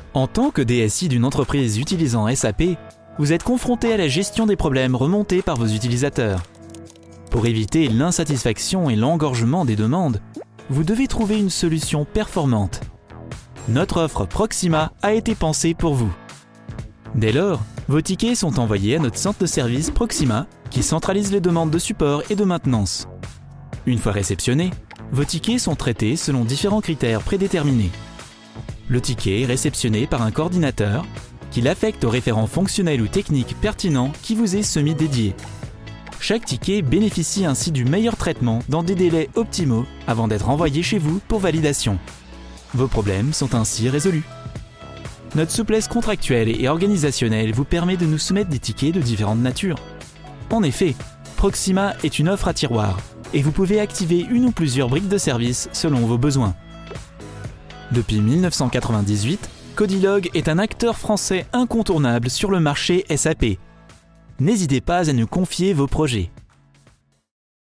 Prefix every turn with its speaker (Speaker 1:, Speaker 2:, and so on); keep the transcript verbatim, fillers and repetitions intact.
Speaker 1: En tant que D S I d'une entreprise utilisant S A P, vous êtes confronté à la gestion des problèmes remontés par vos utilisateurs. Pour éviter l'insatisfaction et l'engorgement des demandes, vous devez trouver une solution performante. Notre offre Proxima a été pensée pour vous. Dès lors, vos tickets sont envoyés à notre centre de service Proxima qui centralise les demandes de support et de maintenance. Une fois réceptionnés, vos tickets sont traités selon différents critères prédéterminés. Le ticket est réceptionné par un coordinateur qui l'affecte au référent fonctionnel ou technique pertinent qui vous est semi-dédié. Chaque ticket bénéficie ainsi du meilleur traitement dans des délais optimaux avant d'être envoyé chez vous pour validation. Vos problèmes sont ainsi résolus. Notre souplesse contractuelle et organisationnelle vous permet de nous soumettre des tickets de différentes natures. En effet, Proxima est une offre à tiroir et vous pouvez activer une ou plusieurs briques de service selon vos besoins. Depuis mille neuf cent quatre-vingt-dix-huit, Codilog est un acteur français incontournable sur le marché S A P. N'hésitez pas à nous confier vos projets.